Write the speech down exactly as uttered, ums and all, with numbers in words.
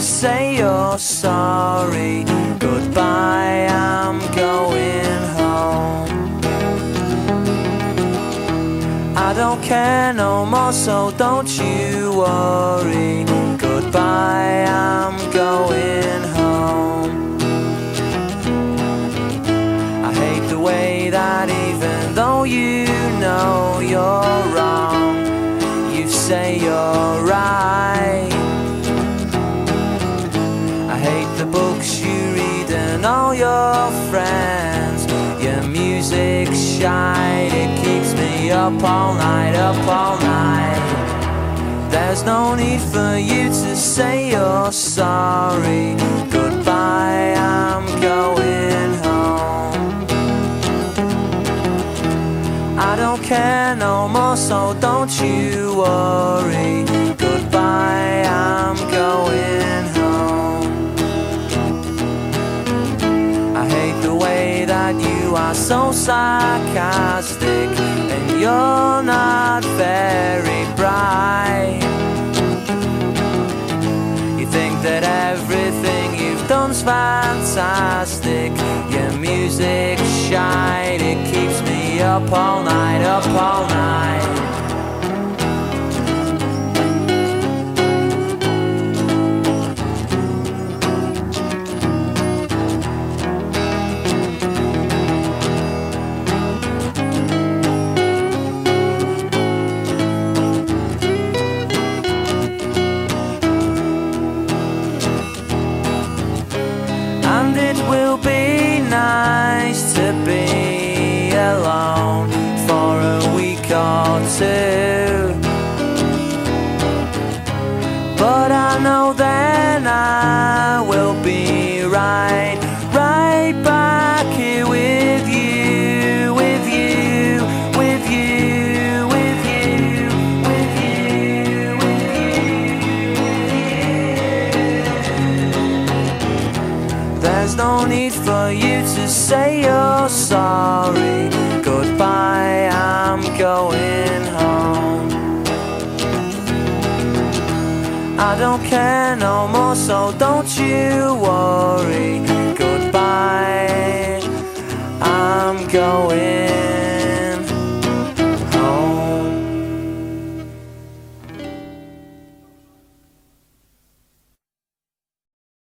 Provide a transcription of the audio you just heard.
say you're sorry. Goodbye, I'm going home. I don't care no more, so don't you worry. Goodbye, I'm going home. I hate the way that even though you know you're wrong, you say you're right. I hate the books you read and all your friends. Your music's shite, it keeps me up all night, up all night. There's no need for you to say you're sorry. Goodbye, I'm going home. I don't care no more, so don't you worry. Goodbye, I'm going home. I hate the way that you are so sarcastic, and you're not very bright. You think that everything you've done's fantastic. Your music's shite, it keeps me up all night, up all night. And it will be nice to be alone for a week or two, but I know then I will be right, right back here with you, with you, with you, with you, with you, with you. There's no need for you to say you're sorry. Goodbye, I'm going home. I don't care no more, so don't you worry. Goodbye, I'm going